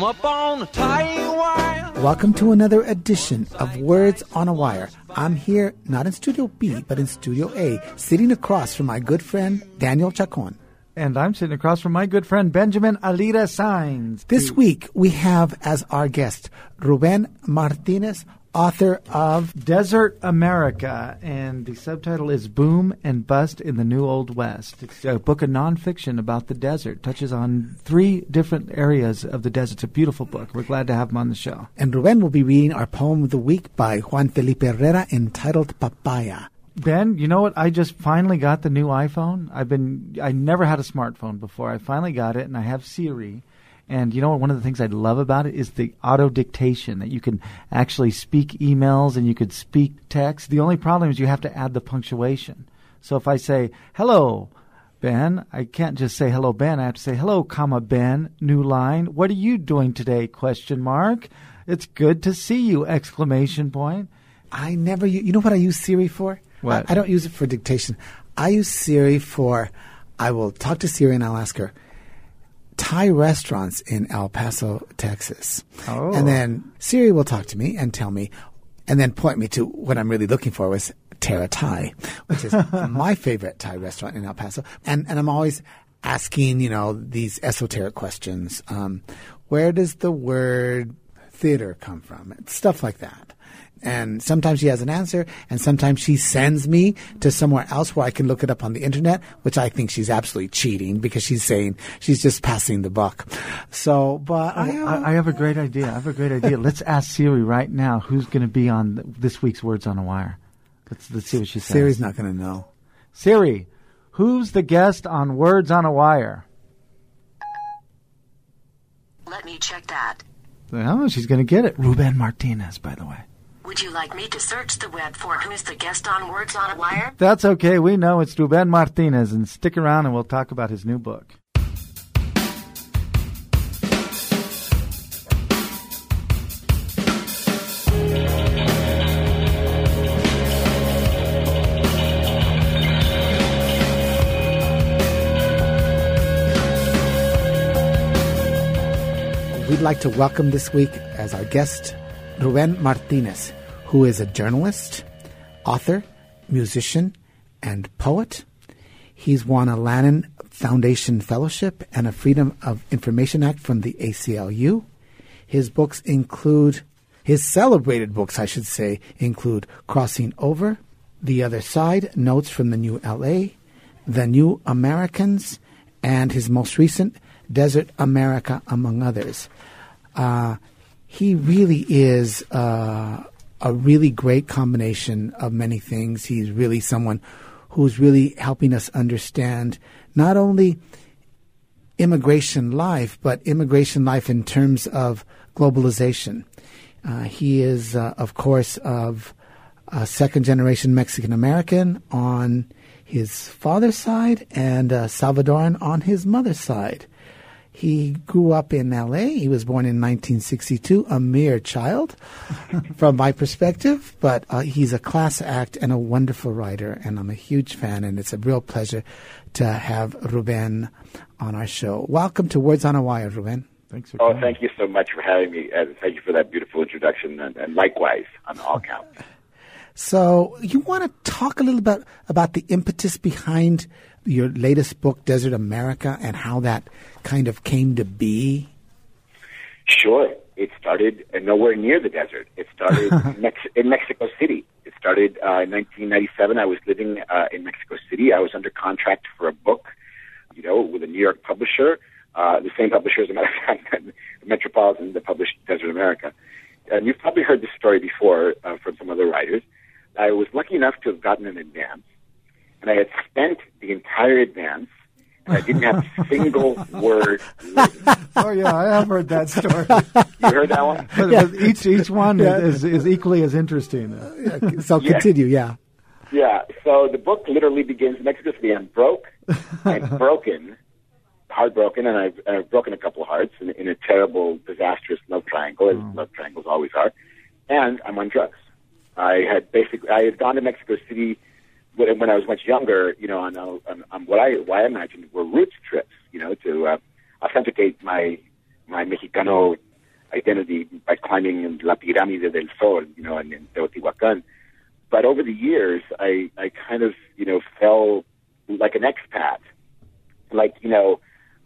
Come up on Taiwan. Welcome to another edition of Words on a Wire. I'm here, not in Studio B, but in Studio A, sitting across from my good friend, Daniel Chacon. And I'm sitting across from my good friend, Benjamin Alira Sainz. This week, we have as our guest, Ruben Martinez, author of Desert America, and the subtitle is Boom and Bust in the New Old West. It's a book of nonfiction about the desert. Touches on 3 different areas of the desert. It's a beautiful book. We're glad to have him on the show. And Ruben will be reading our poem of the week by Juan Felipe Herrera entitled Papaya. Ben, you know what? I just finally got the new iPhone. I never had a smartphone before. I finally got it, and I have Siri. And you know what? One of the things I love about it is the auto dictation, that you can actually speak emails and you could speak text. The only problem is you have to add the punctuation. So if I say, hello, Ben, I can't just say hello, Ben. I have to say, hello, comma, Ben, new line. What are you doing today? Question mark. It's good to see you, exclamation point. I never, you know what I use Siri for? What? I don't use it for dictation. I use Siri for, I will talk to Siri and I'll ask her, Thai restaurants in El Paso, Texas. Oh. And then Siri will talk to me and tell me, and then point me to what I'm really looking for was Terra Thai, which is my favorite Thai restaurant in El Paso. And I'm always asking, these esoteric questions. Where does the word theater come from? Stuff like that. And sometimes she has an answer, and sometimes she sends me to somewhere else where I can look it up on the internet, which I think she's absolutely cheating because she's saying she's just passing the buck. So, but I have a great idea. Let's ask Siri right now who's going to be on this week's Words on a Wire. Let's see what she says. Siri's not going to know. Siri, who's the guest on Words on a Wire? Let me check that. Oh, she's going to get it. Ruben Martinez, by the way. Would you like me to search the web for who is the guest on Words on a Wire? That's okay. We know it's Ruben Martinez, and stick around and we'll talk about his new book. We'd like to welcome this week as our guest Ruben Martinez, who is a journalist, author, musician, and poet. He's won a Lannan Foundation Fellowship and a Freedom of Information Act from the ACLU. His celebrated books, include Crossing Over, The Other Side, Notes from the New LA, The New Americans, and his most recent, Desert America, among others. He really is a really great combination of many things. He's really someone who's really helping us understand not only immigration life, but immigration life in terms of globalization. He is, of course, of a second-generation Mexican-American on his father's side and Salvadoran on his mother's side. He grew up in L.A. He was born in 1962, a mere child from my perspective. But he's a class act and a wonderful writer, and I'm a huge fan, and it's a real pleasure to have Ruben on our show. Welcome to Words on a Wire, Ruben. Thanks for coming. Thank you so much for having me, and thank you for that beautiful introduction, and likewise on all counts. So you want to talk a little bit about the impetus behind your latest book, Desert America, and how that kind of came to be? Sure. It started nowhere near the desert. It started in Mexico City. It started in 1997. I was living in Mexico City. I was under contract for a book, with a New York publisher, the same publisher, as a matter of fact, Metropolitan, that published Desert America. And you've probably heard this story before from some other writers. I was lucky enough to have gotten an advance, and I had spent the entire advance, and I didn't have a single word written. Oh, yeah, I have heard that story. You heard that one? But each one is equally as interesting. So continue, yeah. Yeah, so the book literally begins in Mexico City. I'm broke, I'm broken, heartbroken, and I've broken a couple of hearts in a terrible, disastrous love triangle, as love triangles always are, and I'm on drugs. I had gone to Mexico City when I was much younger, on what I imagined were roots trips, to authenticate my Mexicano identity by climbing La Pirámide del Sol, you know, in Teotihuacan. But over the years, I kind of, you know, fell like an expat, like, you know,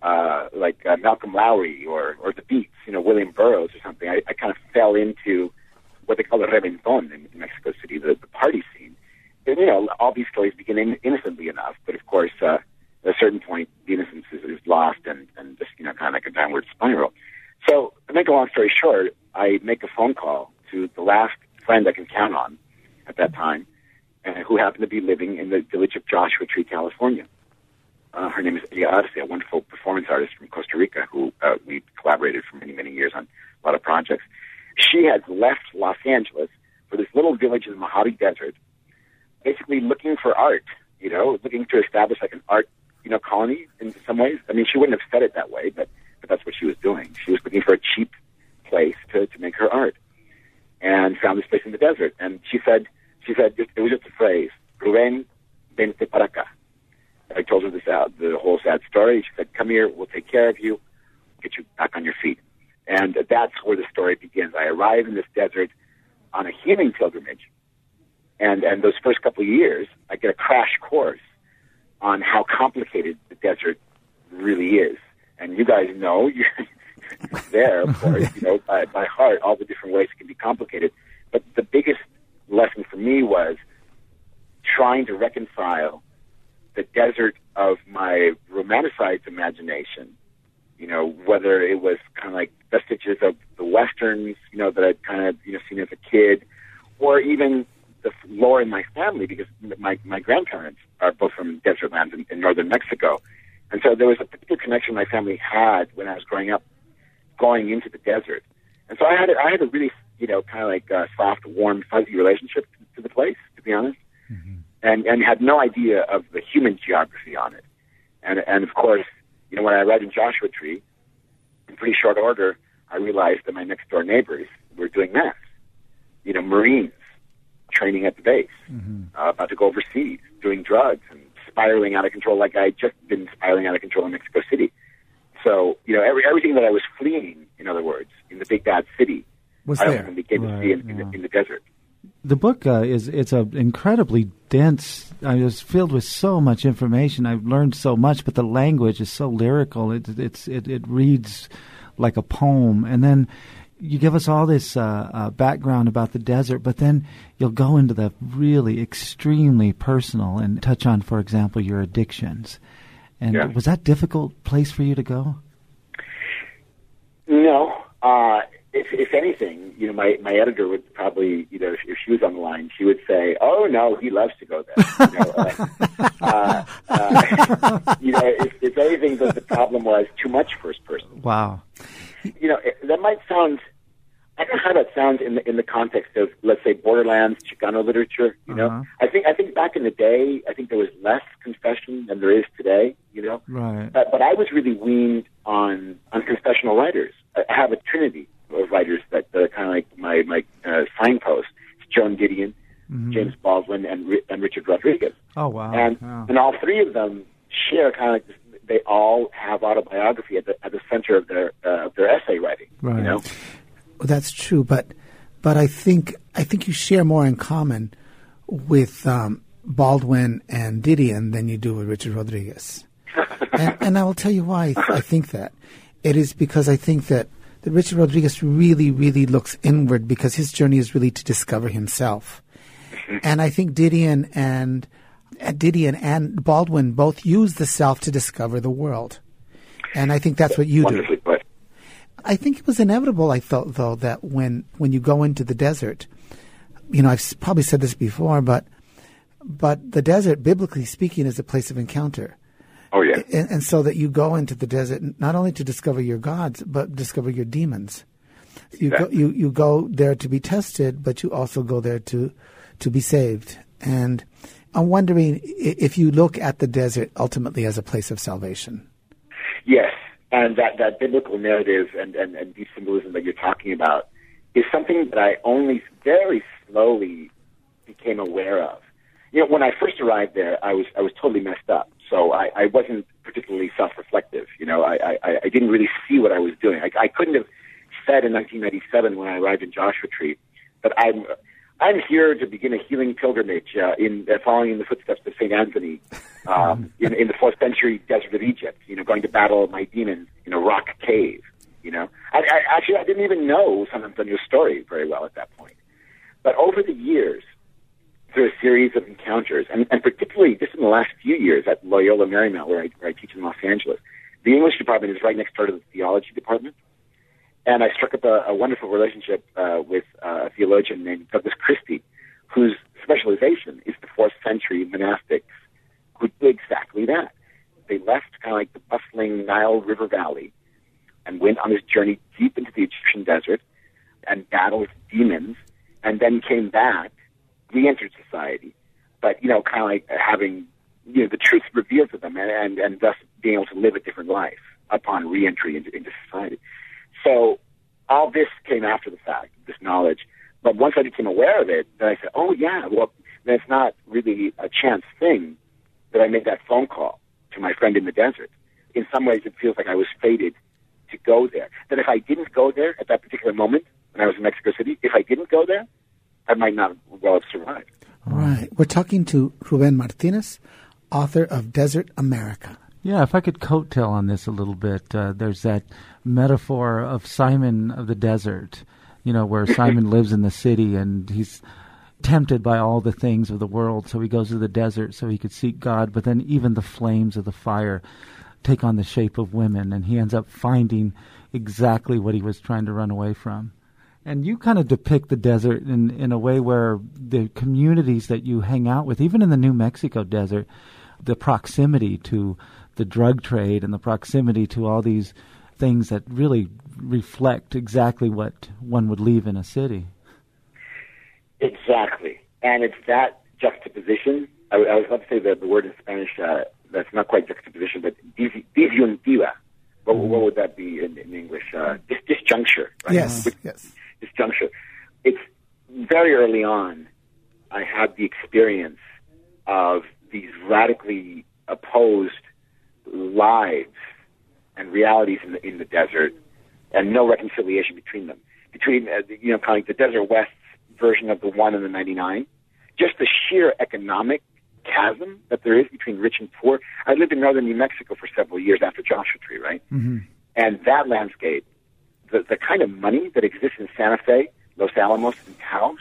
Malcolm Lowry or the Beats, you know, William Burroughs or something. I kind of fell into what they call the Reventón in Mexico City, the party scene. And, you know, all these stories begin innocently enough, but of course, at a certain point, the innocence is lost and just, you know, kind of like a downward spiral. So, to make a long story short, I make a phone call to the last friend I can count on at that time, who happened to be living in the village of Joshua Tree, California. Her name is Elia Arce, a wonderful performance artist from Costa Rica who we collaborated for many, many years on a lot of projects. She had left Los Angeles for this little village in the Mojave Desert, basically looking for art, you know, looking to establish like an art, you know, colony in some ways. I mean, she wouldn't have said it that way, but that's what she was doing. She was looking for a cheap place to make her art and found this place in the desert. And she said, it was just a phrase, Rubén, vente para acá. I told her the whole sad story. She said, come here, we'll take care of you, get you back on your feet. And that's where the story begins. I arrive in this desert on a healing pilgrimage. And those first couple of years, I get a crash course on how complicated the desert really is. And you guys know, you're there, of course, you know, by heart, all the different ways it can be complicated. But the biggest lesson for me was trying to reconcile the desert of my romanticized imagination, you know, whether it was kind of like vestiges of the Westerns, you know, that I'd kind of, you know, seen as a kid, or even the lore in my family, because my grandparents are both from desert lands in northern Mexico. And so there was a particular connection my family had when I was growing up, going into the desert. And so I had a really, you know, kind of like a soft, warm, fuzzy relationship to the place, to be honest, and had no idea of the human geography on it. And of course, you know, when I arrived in Joshua Tree, in pretty short order, I realized that my next door neighbors were doing math. You know, Marines training at the base, about to go overseas, doing drugs and spiraling out of control like I had just been spiraling out of control in Mexico City. So, you know, everything that I was fleeing, in other words, in the big bad city, was I there. ultimately get to see in the desert. The book it's a incredibly dense. It's filled with so much information. I've learned so much, but the language is so lyrical. It reads like a poem, and then you give us all this background about the desert, but then you'll go into the really extremely personal and touch on, for example, your addictions. And was that a difficult place for you to go? No. If anything, you know, my editor would probably, you know, if she was on the line, she would say, "Oh no, he loves to go there." You know, you know, if anything, the problem was too much first person. Wow. You know, that might sound. I don't know how that sounds in the context of, let's say, Borderlands Chicano literature. You know, I think back in the day, I think there was less confession than there is today. You know, right? But I was really weaned on confessional writers. I have a trinity of writers that are kind of like my signposts. It's Joan Didion, James Baldwin, and Richard Rodriguez. Oh wow! And all three of them share kind of like this, they all have autobiography at the center of their essay writing. Right. You know. Well, that's true, but I think you share more in common with Baldwin and Didion than you do with Richard Rodriguez. and I will tell you why I think that. It is because I think that Richard Rodriguez really, really looks inward because his journey is really to discover himself. And I think Didion and Baldwin both use the self to discover the world. And I think that's what you do. Wonderfully put. I think it was inevitable, I thought, though, that when you go into the desert, you know, I've probably said this before, but the desert, biblically speaking, is a place of encounter. Oh, yeah. And so that you go into the desert not only to discover your gods, but discover your demons. You go there to be tested, but you also go there to be saved. And I'm wondering if you look at the desert ultimately as a place of salvation. Yes. And that biblical narrative and deep symbolism that you're talking about is something that I only very slowly became aware of. You know, when I first arrived there, I was totally messed up. So I wasn't particularly self-reflective. You know, I didn't really see what I was doing. I couldn't have said in 1997 when I arrived in Joshua Tree that I'm here to begin a healing pilgrimage following in the footsteps of St. Anthony in the 4th century desert of Egypt, going to battle my demons in a rock cave, I didn't even know San Antonio's story very well at that point. But over the years, through a series of encounters, and particularly just in the last few years at Loyola Marymount, where I teach in Los Angeles, the English department is right next door to the theology department. And I struck up a wonderful relationship with a theologian named Douglas Christie, whose specialization is the 4th century monastics who did exactly that. They left kind of like the bustling Nile River Valley and went on this journey deep into the Egyptian desert and battled demons, and then came back, re-entered society, but, kind of like having, the truth revealed to them and thus being able to live a different life upon re-entry into society. So all this came after the fact, this knowledge. But once I became aware of it, then I said, oh, yeah, well, then it's not really a chance thing that I made that phone call to my friend in the desert. In some ways, it feels like I was fated to go there. That if I didn't go there at that particular moment when I was in Mexico City, if I didn't go there, I might not well have survived. Right. We're talking to Ruben Martinez, author of Desert America. Yeah, if I could coattail on this a little bit, there's that metaphor of Simon of the desert, where Simon lives in the city and he's tempted by all the things of the world, so he goes to the desert so he could seek God, but then even the flames of the fire take on the shape of women, and he ends up finding exactly what he was trying to run away from. And you kind of depict the desert in a way where the communities that you hang out with, even in the New Mexico desert, the proximity to the drug trade and the proximity to all these things that really reflect exactly what one would leave in a city. Exactly. And it's that juxtaposition. I was about to say the word in Spanish that's not quite juxtaposition, but disyuntiva. What would that be in English? Disjuncture. Right? Yes. Disjuncture. It's very early on, I had the experience of these radically opposed lives and realities in the desert, and no reconciliation between them. Between kind of like the Desert West's version of the 1 and the 99, just the sheer economic chasm that there is between rich and poor. I lived in northern New Mexico for several years after Joshua Tree, right? Mm-hmm. And that landscape, the kind of money that exists in Santa Fe, Los Alamos, and Taos,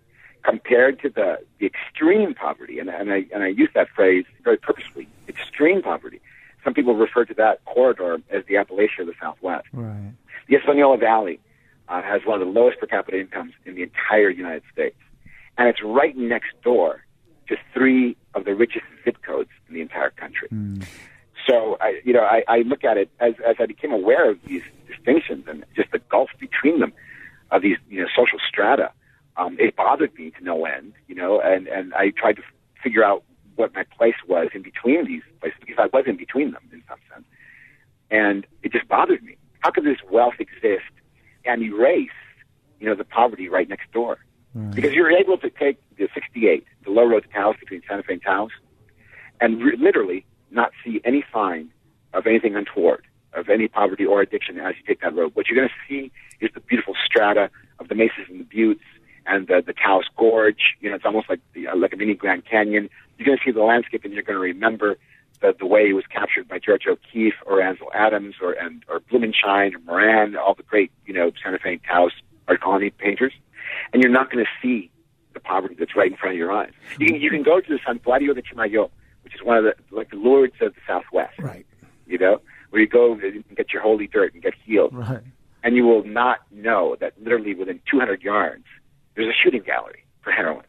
compared to the extreme poverty, and I use that phrase very purposefully, extreme poverty. Some people refer to that corridor as the Appalachia of the Southwest. Right. The Espanola Valley has one of the lowest per capita incomes in the entire United States. And it's right next door to 3 of the richest zip codes in the entire country. Mm. So, I look at it as I became aware of these distinctions and just the gulf between them, of these, social strata. It bothered me to no end, and I tried to figure out what my place was in between these places, because I was in between them in some sense. And it just bothered me. How could this wealth exist and erase, the poverty right next door? Right. Because you're able to take the 68, the low road to Taos, between Santa Fe and Taos, and literally not see any sign of anything untoward, of any poverty or addiction as you take that road. What you're going to see is the beautiful strata of the mesas and the buttes and the Taos Gorge. It's almost like a mini Grand Canyon. You're going to see the landscape, and you're going to remember the way it was captured by George O'Keeffe or Ansel Adams or Blumenschein or Moran, all the great, Santa Fe and Taos art colony painters. And you're not going to see the poverty that's right in front of your eyes. You can go to the Santuario de Chimayo, which is one of the Lourdes of the Southwest. Right. Where you go and get your holy dirt and get healed. Right. And you will not know that literally within 200 yards, there's a shooting gallery for heroin.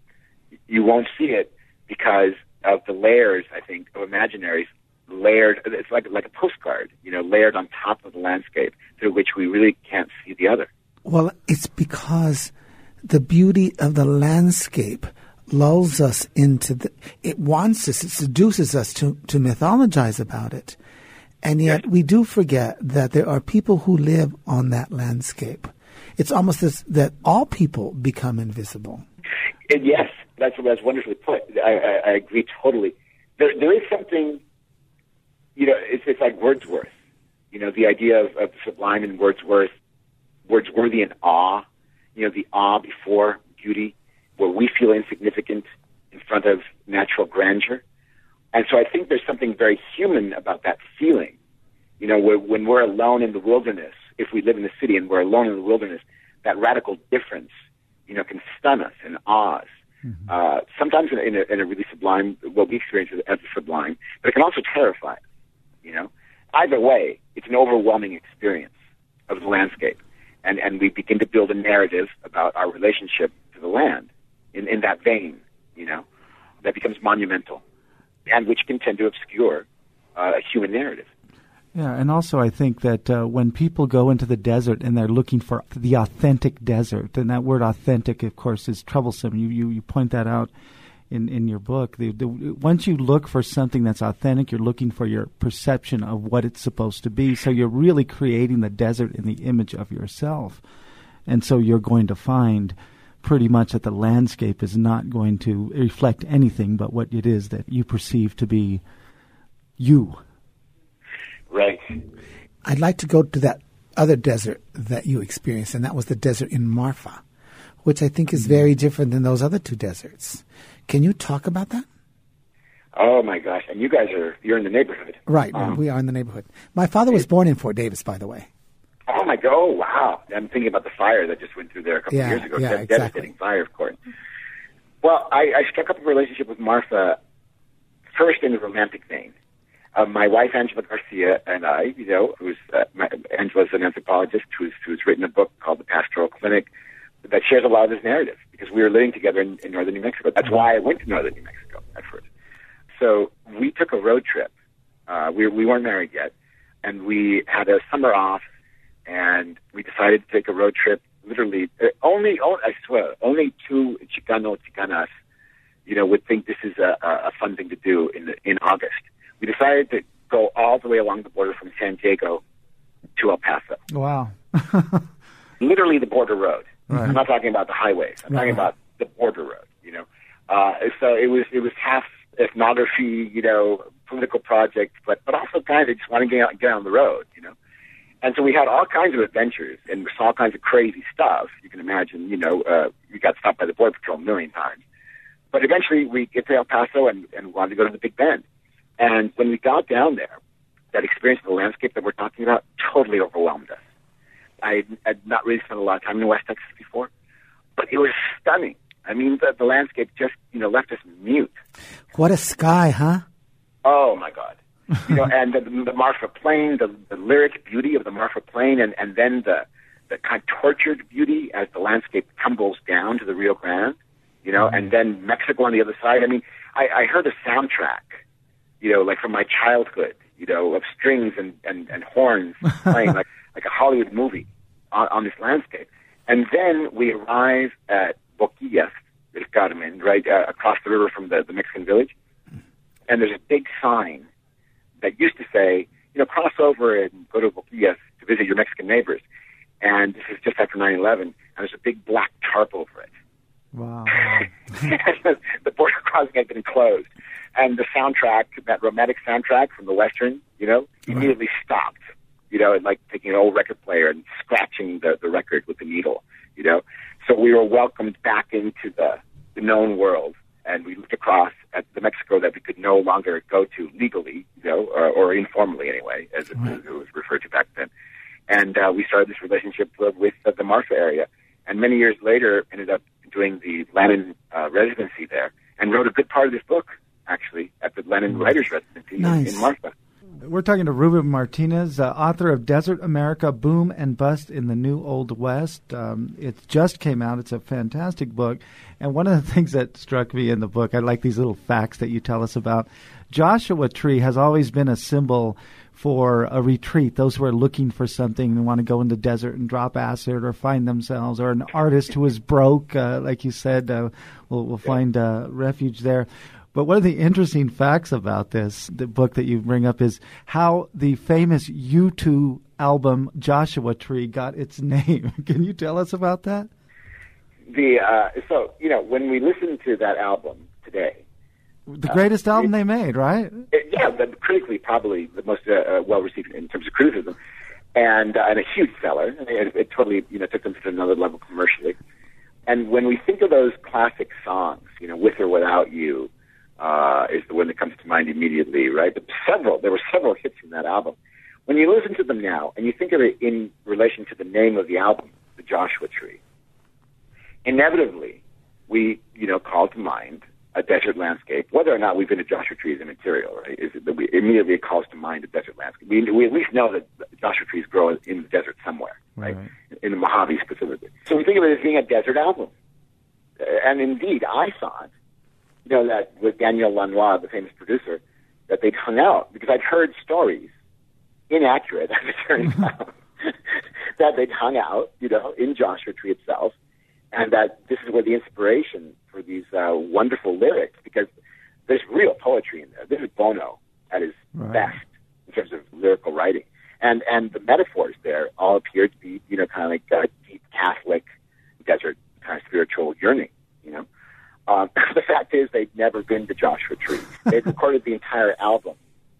You won't see it because of the layers, I think, of imaginaries layered. It's like a postcard, layered on top of the landscape through which we really can't see the other. Well, it's because the beauty of the landscape lulls us into it seduces us to mythologize about it. And yet we do forget that there are people who live on that landscape. It's almost as that all people become invisible. And yes, that's wonderfully put. I agree totally. There is something, it's like Wordsworth. The idea of the sublime in Wordsworth Wordsworthian in awe, the awe before beauty, where we feel insignificant in front of natural grandeur. And so I think there's something very human about that feeling. When we're alone in the wilderness, if we live in the city and we're alone in the wilderness, that radical difference, can stun us and awe us. Mm-hmm. Sometimes in a really sublime, what we experience as a sublime, but it can also terrify us, Either way, it's an overwhelming experience of the landscape. And we begin to build a narrative about our relationship to the land in that vein, that becomes monumental and which can tend to obscure a human narrative. Yeah, and also I think that when people go into the desert and they're looking for the authentic desert, and that word authentic, of course, is troublesome. You point that out in your book. Once you look for something that's authentic, you're looking for your perception of what it's supposed to be. So you're really creating the desert in the image of yourself. And so you're going to find pretty much that the landscape is not going to reflect anything but what it is that you perceive to be you. Right. I'd like to go to that other desert that you experienced, and that was the desert in Marfa, which I think is very different than those other two deserts. Can you talk about that? Oh, my gosh. And you guys you're in the neighborhood. Right. We are in the neighborhood. My father was born in Fort Davis, by the way. Oh, my God. Oh, wow. I'm thinking about the fire that just went through there a couple of years ago. Yeah, devastating fire, of course. Well, I struck up a relationship with Marfa first in the romantic vein. My wife, Angela Garcia, and I, Angela's an anthropologist who's written a book called The Pastoral Clinic that shares a lot of this narrative because we were living together in northern New Mexico. That's why I went to northern New Mexico at first. So we took a road trip. We weren't married yet, and we had a summer off, and we decided to take a road trip. Literally, only two Chicanas, would think this is a fun thing to do in August. We decided to go all the way along the border from San Diego to El Paso. Wow. Literally the border road. Right. I'm not talking about the highways. I'm talking about the border road, So it was half ethnography, political project, but also kind of just wanting to get on the road, And so we had all kinds of adventures and we saw all kinds of crazy stuff. You can imagine, we got stopped by the Border Patrol a million times. But eventually we get to El Paso and wanted to go to the Big Bend. And when we got down there, that experience of the landscape that we're talking about totally overwhelmed us. I had not really spent a lot of time in West Texas before, but it was stunning. I mean, the landscape just, left us mute. What a sky, huh? Oh, my God. And the Marfa Plain, the lyric beauty of the Marfa Plain, and then the kind of tortured beauty as the landscape tumbles down to the Rio Grande, and then Mexico on the other side. I mean, I heard a soundtrack, like from my childhood, of strings and horns playing like a Hollywood movie on this landscape. And then we arrive at Boquillas del Carmen, right across the river from the Mexican village. And there's a big sign that used to say, cross over and go to Boquillas to visit your Mexican neighbors. And this is just after 9/11, and there's a big black tarp over it. Wow. The border crossing had been closed. And the soundtrack, that romantic soundtrack from the Western, immediately stopped, and like taking an old record player and scratching the record with the needle, So we were welcomed back into the known world, and we looked across at the Mexico that we could no longer go to legally, or informally anyway, as it was referred to back then. And we started this relationship with the Marfa area. And many years later, ended up doing the Lannan residency there, and wrote a good part of this book, actually, at the Lannan Writers Residency in Marfa. We're talking to Ruben Martinez, author of Desert America, Boom and Bust in the New Old West. It just came out. It's a fantastic book. And one of the things that struck me in the book, I like these little facts that you tell us about. Joshua Tree has always been a symbol for a retreat, those who are looking for something and want to go in the desert and drop acid or find themselves, or an artist who is broke, like you said, will find refuge there. But one of the interesting facts about this, the book that you bring up, is how the famous U2 album Joshua Tree got its name. Can you tell us about that? When we listen to that album today, the greatest album they made, right? Critically probably the most well-received in terms of criticism. and a huge seller. It totally, took them to another level commercially. And when we think of those classic songs, With or Without You is the one that comes to mind immediately, right? There were several hits in that album. When you listen to them now, and you think of it in relation to the name of the album, The Joshua Tree, inevitably we, call to mind a desert landscape. Whether or not we've been to Joshua Tree is immaterial, right? Immediately it calls to mind a desert landscape. We at least know that Joshua trees grow in the desert somewhere, right? In the Mojave specifically. So we think of it as being a desert album. And indeed, I thought, that with Daniel Lanois, the famous producer, that they'd hung out, because I'd heard stories, inaccurate as it turns out, that they'd hung out, in Joshua Tree itself, and that this is where the inspiration for these wonderful lyrics, because there's real poetry in there. This is Bono at his best in terms of lyrical writing. And the metaphors there all appear to be, kind of like a deep Catholic desert kind of spiritual yearning, The fact is they'd never been to Joshua Tree. They'd recorded the entire album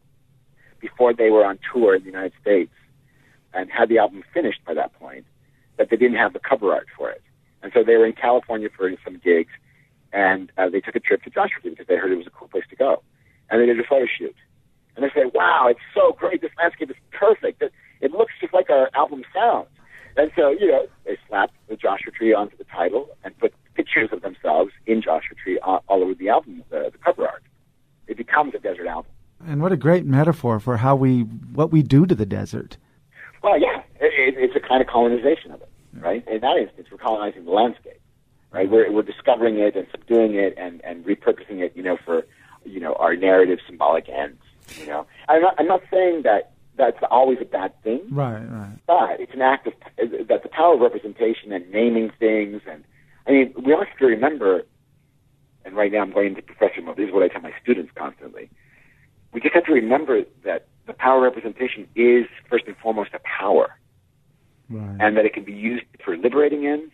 before they were on tour in the United States and had the album finished by that point, but they didn't have the cover art for it. And so they were in California for some gigs, and they took a trip to Joshua Tree because they heard it was a cool place to go. And they did a photo shoot. And they said, wow, it's so great. This landscape is perfect. It looks just like our album sounds. And so, they slapped the Joshua Tree onto the title and put pictures of themselves in Joshua Tree all over the album, the cover art. It becomes a desert album. And what a great metaphor for what we do to the desert. Well, yeah, it's a kind of colonization of it, right? In that instance, we're colonizing the landscape, right? We're discovering it and subduing it and repurposing it, for, our narrative symbolic ends, I'm not saying that that's always a bad thing. Right. But it's an act of, that the power of representation and naming things, and, we also have to remember, and right now I'm going into professor mode, this is what I tell my students constantly, we just have to remember that the power of representation is, first and foremost, a power. Right. And that it can be used for liberating ends,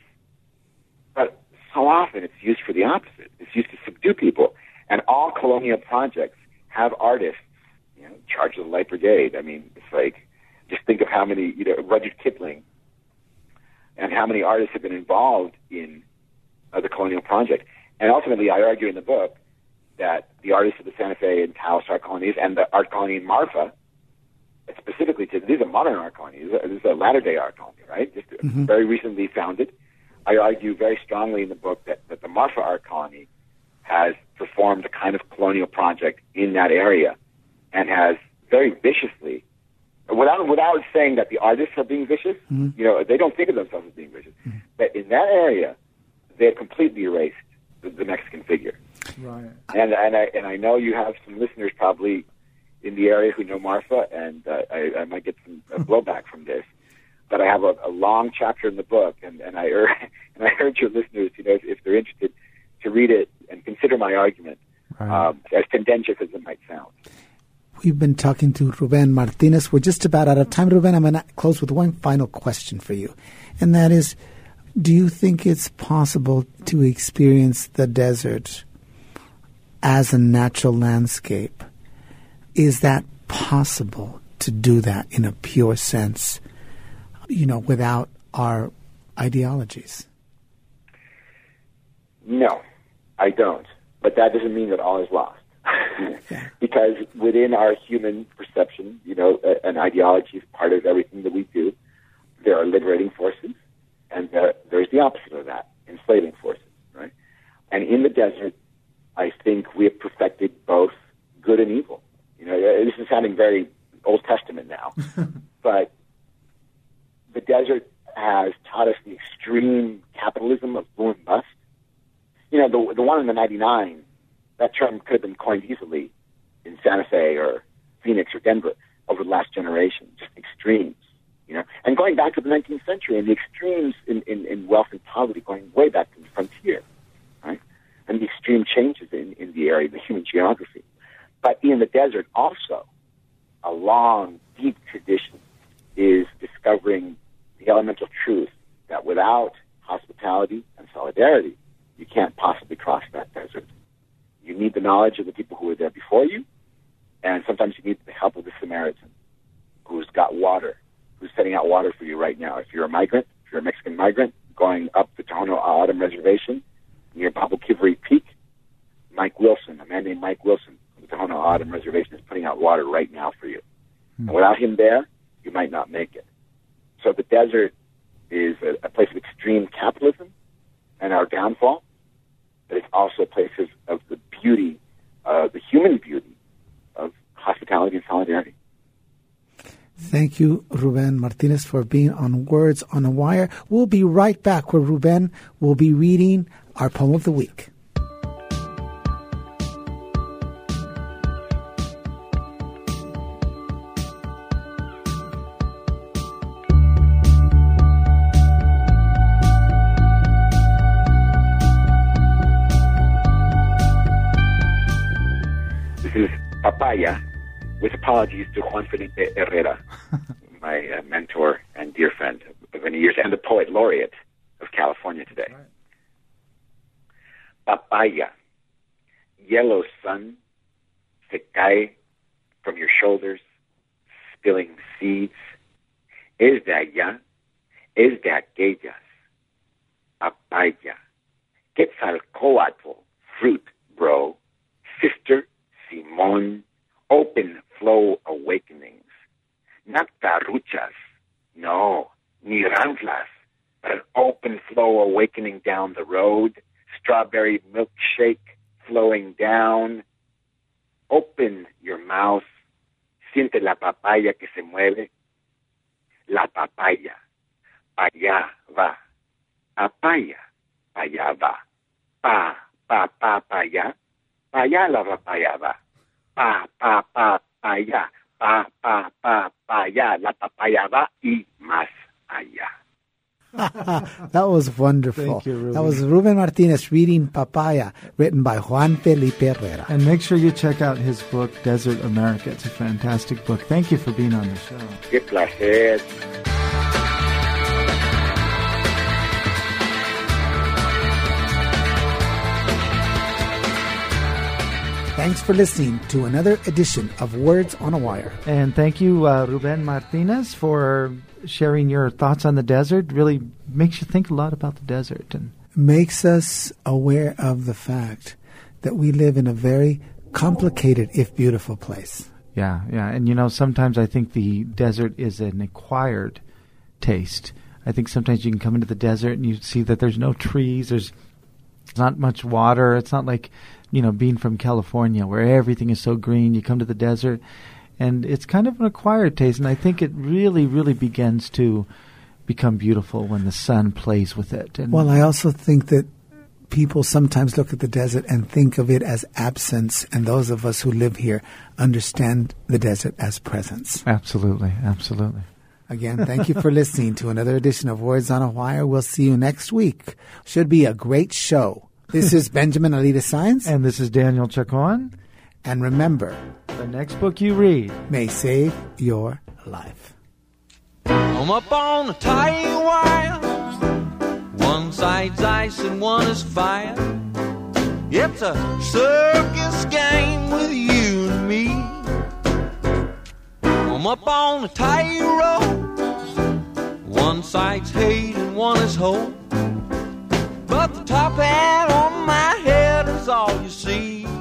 but so often it's used for the opposite. It's used to subdue people. And all colonial projects have artists, Charge of the Light Brigade. It's like, just think of how many, Rudyard Kipling, and how many artists have been involved in the colonial project. And ultimately, I argue in the book that the artists of the Santa Fe and Taos art colonies and the art colony in Marfa, specifically, these are modern art colonies. This is a latter-day art colony, right? Just very recently founded. I argue very strongly in the book that the Marfa art colony has performed a kind of colonial project in that area and has very viciously, without saying that the artists are being vicious, they don't think of themselves as being vicious, but in that area, they have completely erased the Mexican figure. Right. And I know you have some listeners probably in the area who know Marfa, and I might get some blowback from this. But I have a long chapter in the book, and I urge your listeners, if they're interested, to read it and consider my argument, as tendentious as it might sound. We've been talking to Ruben Martinez. We're just about out of time. Ruben, I'm going to close with one final question for you, and that is, do you think it's possible to experience the desert as a natural landscape? Is that possible to do that in a pure sense, without our ideologies? No, I don't. But that doesn't mean that all is lost. Because within our human perception, an ideology is part of everything that we do. There are liberating forces, and there's the opposite of that, enslaving forces, right? And in the desert, I think we have perfected both good and evil. This is sounding very Old Testament now, but the desert has taught us the extreme capitalism of boom and bust. The one in the 99, that term could have been coined easily in Santa Fe or Phoenix or Denver over the last generation, just extremes, And going back to the 19th century and the extremes in wealth and poverty going way back to the frontier, right? And the extreme changes in the area, the human geography. But in the desert also, a long, deep tradition is discovering the elemental truth that without hospitality and solidarity, you can't possibly cross that desert. You need the knowledge of the people who were there before you, and sometimes you need the help of the Samaritan who's got water, who's setting out water for you right now. If you're a migrant, if you're a Mexican migrant going up the Tohono O'odham Reservation near Pabuquiviri Peak, Mike Wilson, a man named Mike Wilson from the Tohono O'odham Reservation is putting out water right now for you. And without him there, you might not make it. So the desert is a place of extreme capitalism and our downfall, but it's also places of the beauty, the human beauty of hospitality and solidarity. Thank you, Ruben Martinez, for being on Words on a Wire. We'll be right back where Ruben will be reading our poem of the week. This is Papaya, with apologies to Juan Felipe Herrera, my mentor and dear friend of many years, and the poet laureate of California today. Right. Papaya, yellow sun, se cae from your shoulders, spilling seeds. Es de allá, es de aquellas. Papaya, Quetzalcoatl, fruit, bro. Sister Simón, open flow awakenings. Not taruchas, no, ni ranflas, but an open flow awakening down the road. Strawberry milkshake flowing down. Open your mouth. Siente la papaya que se mueve. La papaya, pa allá va. Papaya, pa allá va. Pa allá. Pa allá la papaya va. Pa allá. Pa allá la papaya va y más allá. That was wonderful. Thank you, Ruben. That was Ruben Martinez reading Papaya, written by Juan Felipe Herrera. And make sure you check out his book, Desert America. It's a fantastic book. Thank you for being on the show. Qué placer. Thanks for listening to another edition of Words on a Wire. And thank you, Ruben Martinez, for sharing your thoughts on the desert. Really makes you think a lot about the desert. And makes us aware of the fact that we live in a very complicated, if beautiful, place. Yeah. And, you know, sometimes I think the desert is an acquired taste. I think sometimes you can come into the desert and you see that there's no trees, there's not much water. It's not like, you know, being from California where everything is so green. You come to the desert and it's kind of an acquired taste. And I think it really, really begins to become beautiful when the sun plays with it. And well, I also think that people sometimes look at the desert and think of it as absence, and those of us who live here understand the desert as presence. Absolutely. Again, thank you for listening to another edition of Words on a Wire. We'll see you next week. Should be a great show. This is Benjamin Alita Saenz. And this is Daniel Chacon. And remember, the next book you read may save your life. I'm up on a tight wire. One side's ice and one is fire. It's a circus game with you and me. I'm up on a tight rope. One side's hate and one is hope. But the top hat on my head is all you see.